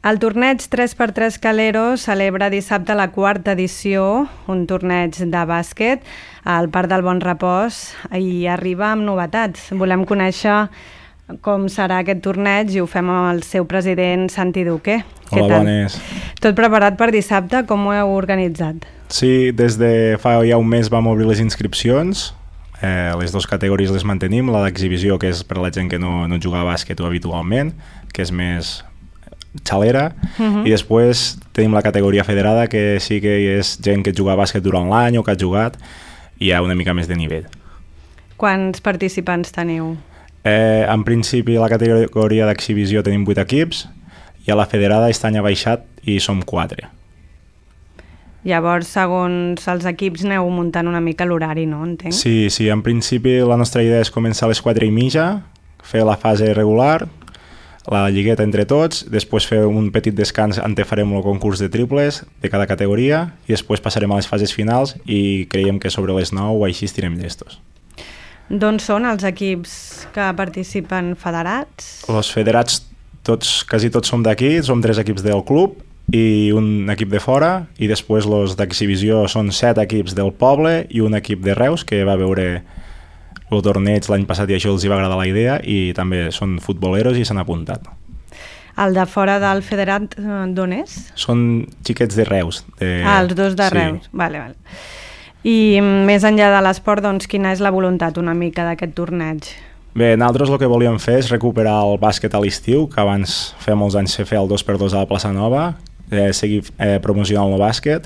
El torneig 3x3 Calero celebra dissabte la quarta edició, un torneig de bàsquet al Parc del Bon Repòs, i arriba amb novetats. Volem conèixer com serà aquest torneig i ho fem amb el seu president, Santi Duque. Hola, bones. Tot preparat per dissabte, com ho heu organitzat? Sí, des de fa ja un mes vam obrir les inscripcions. Les dues categories les mantenim, la d'exhibició, que és per la gent que no juga a bàsquet o habitualment, que és més xalera, i després tenim la categoria federada, que sí que és gent que juga a bàsquet durant l'any o que ha jugat, i hi ha una mica més de nivell. Quants participants teniu? En principi, a la categoria d'exhibició tenim 8 equips, i a la federada aquest any ha baixat i som 4. Llavors, segons els equips, aneu muntant una mica l'horari, no? Entenc? Sí, en principi la nostra idea és començar a les 4:30, fer la fase regular, la lligueta entre tots, després fer un petit descans on farem el concurs de triples de cada categoria i després passarem a les fases finals i creiem que sobre les 9 o així estirem llestos. D'on són els equips que participen federats? Els federats, quasi tots som d'aquí, som 3 equips del club i un equip de fora, i després els d'exhibició són 7 equips del poble i un equip de Reus que va veure el torneig l'any passat i això els hi va agradar la idea, i també són futboleros i s'han apuntat. El de fora del federat d'on és? Són xiquets de Reus. Els dos de Reus, sí. Vale. I més enllà de l'esport, doncs, quina és la voluntat una mica d'aquest torneig? Bé, nosaltres el que volíem fer és recuperar el bàsquet a l'estiu, que abans feia molts anys se feia el 2x2 a la plaça Nova, seguir promocionant el bàsquet.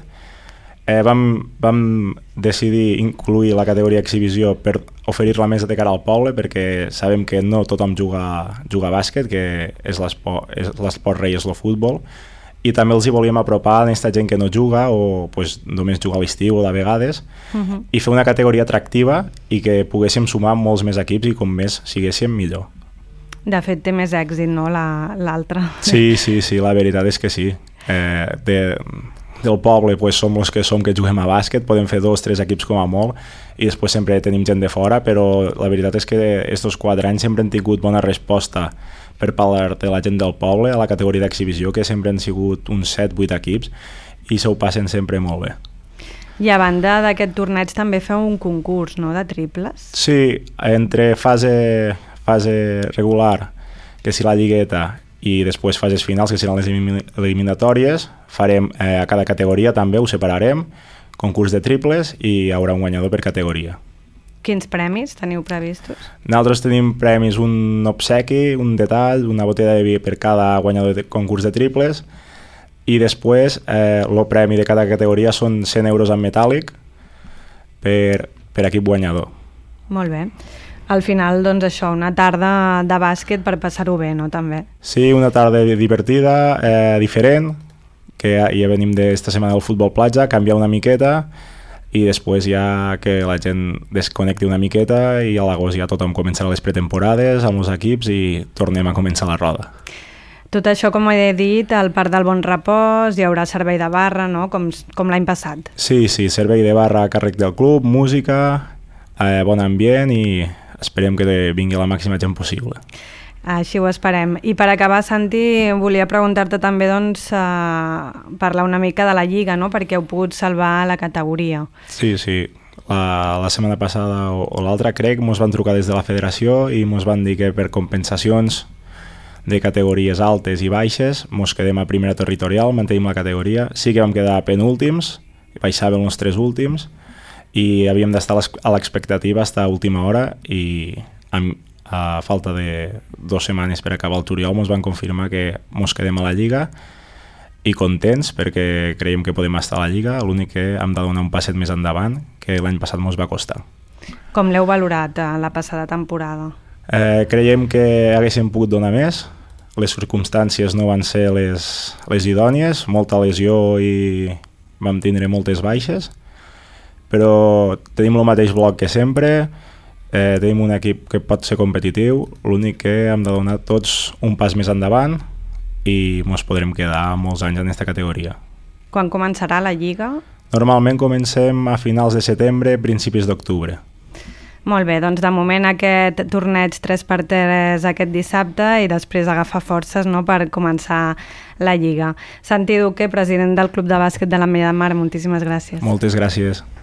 Vam decidir incluir la categoria exhibició per oferir-la més de cara al poble, perquè sabem que no tothom juga a bàsquet, que és l'esport rei, és el futbol, i també els hi volíem apropar a aquesta gent que no juga o només juga a l'estiu o de vegades, i fer una categoria atractiva i que poguéssim sumar molts més equips i com més siguéssim millor. De fet, té més èxit, no, l'altra? Sí, la veritat és que sí. Del poble som els que juguem a bàsquet, podem fer 2-3 equips com a molt, i després sempre tenim gent de fora, però la veritat és que aquests 4 anys sempre han tingut bona resposta per part de la gent del poble a la categoria d'exhibició, que sempre han sigut uns 7-8 equips i s'ho passen sempre molt bé. I a banda d'aquest torneig també feu un concurs, no?, de triples? Sí, entre fase regular, que si la lligueta, i després fases finals, que seran les eliminatòries, farem a cada categoria també, ho separarem, concurs de triples, i hi haurà un guanyador per categoria. Quins premis teniu previstos? Nosaltres tenim premis, un obsequi, un detall, una botella de vi per cada guanyador de concurs de triples, i després el premi de cada categoria són 100 euros en metàl·lic per equip guanyador. Molt bé. Al final, doncs això, una tarda de bàsquet per passar-ho bé, no?, també. Sí, una tarda divertida, diferent, que ja venim d'esta setmana del futbol platja, canviar una miqueta, i després ja que la gent desconnecti una miqueta i a l'agost ja tothom començarà les pretemporades amb els equips i tornem a començar la roda. Tot això, com he dit, al Parc del Bon Repòs, hi haurà servei de barra, no?, com l'any passat. Sí, servei de barra a càrrec del club, música, bon ambient, i esperem que vingui la màxima gent possible. Així ho esperem. I per acabar, Santi, volia preguntar-te també, doncs, parlar una mica de la Lliga, no?, perquè heu pogut salvar la categoria. Sí. La setmana passada o l'altra, crec, ens van trucar des de la federació i ens van dir que per compensacions de categories altes i baixes ens quedem a primera territorial, mantenim la categoria. Sí que vam quedar penúltims, baixàvem els 3 últims, i havíem d'estar a l'expectativa fins a última hora, i a falta de 2 setmanes per acabar el juliol ens van confirmar que ens quedem a la Lliga, i contents perquè creiem que podem estar a la Lliga. L'únic que hem de donar un passet més endavant, que l'any passat ens va costar. Com l'heu valorat la passada temporada? Creiem que haguéssim pogut donar més. Les circumstàncies no van ser les idònies, molta lesió i vam tindre moltes baixes, però tenim el mateix bloc que sempre, tenim un equip que pot ser competitiu, l'únic que hem de donar tots un pas més endavant i ens podrem quedar molts anys en aquesta categoria. Quan començarà la Lliga? Normalment comencem a finals de setembre, principis d'octubre. Molt bé, doncs de moment aquest torneig 3x3 aquest dissabte i després agafar forces, no?, per començar la Lliga. Santi Duque, president del Club de Bàsquet de l'Ametlla de Mar, moltíssimes gràcies. Moltes gràcies.